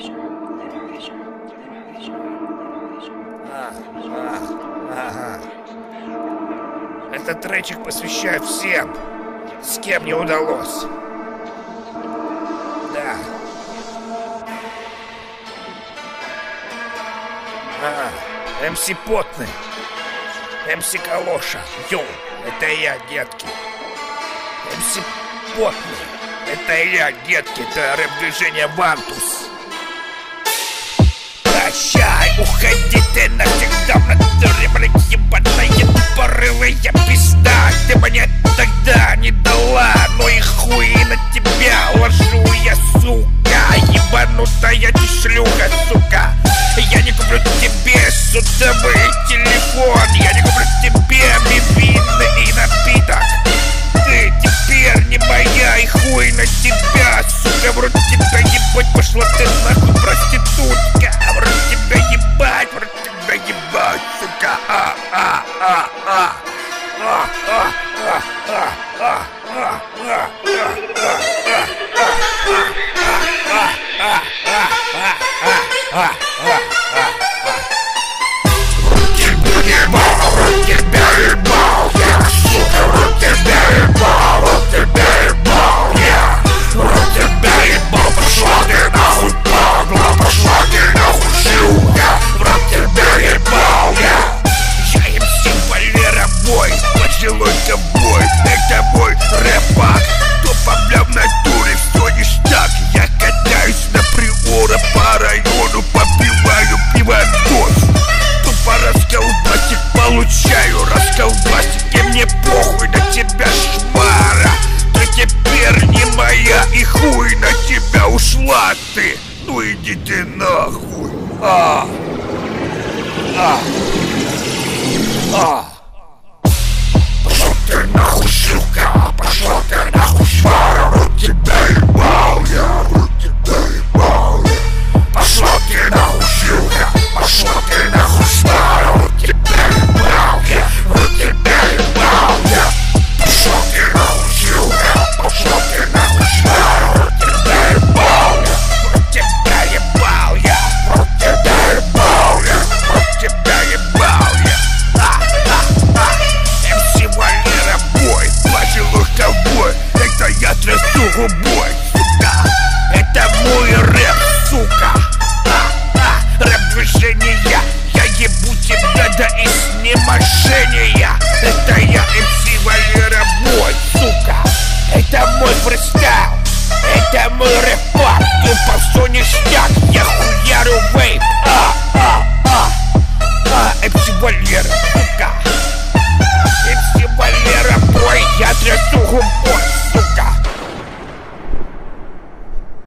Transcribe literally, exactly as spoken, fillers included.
А, а, ага. Этот тречик посвящаю всем, с кем не удалось. Да. А, эм си Потный, эм си Калоша. Йоу, это я, детки. эм си Потный, это я, детки. Это рэп-движение Вантус. Прощай, уходи ты навсегда. В натуре, блядь, ебаная порывая пизда. Ты мне тогда не дала, ну и хуй на тебя ложу я, сука. Ебанутая ты шлюха, сука. Я не куплю тебе сотовый телефон. Я не куплю тебе мивины и напиток. Ты теперь не моя, и хуй на тебя, сука. В рот тебя ебать, пошла ты нахуй, проститутка. В рот тебя ебать, в рот тебя ебать, сука. А, а, а, а. А, а, а, а, а, а, а, пожилой ковбой, это мой рэп-пак. Тупо-бля в натуре, все ништяк. Я катаюсь на приора по району, попиваю пиводос. Тупо расколбасик получаю, расколбасик, и мне похуй на тебя, шмара. Ты теперь не моя, и хуй на тебя, ушла ты. Ну иди ты нахуй. А, а, а. Пошла ты нахуй, сука, пошла ты нахуй, свара, рот тебя ебал я, рот тебя ебал я. Пошла ты нахуй, сука, пошла ты нахуй, свара, рот тебя ебал я, рот тебя ебал я. Пошла ты нахуй, сука, пошла ты нахуй, свара, рот тебя ебал я, рот тебя ебал я, рот тебя ебал я, рот тебя ебал я. Пожилой ковбой, это я трясу губой, сука. Это мой рэп, сука. А, а, рэп-движение, я ебу тебя до изнеможения. Это я эм си Валера Бой, сука. Это мой фристайл, это мой рэп-пак. Тупо все ништяк, я хуярю вейп. А, а, а, а, эм си Валера, сука. эм си Валера Бой, я трясу губой.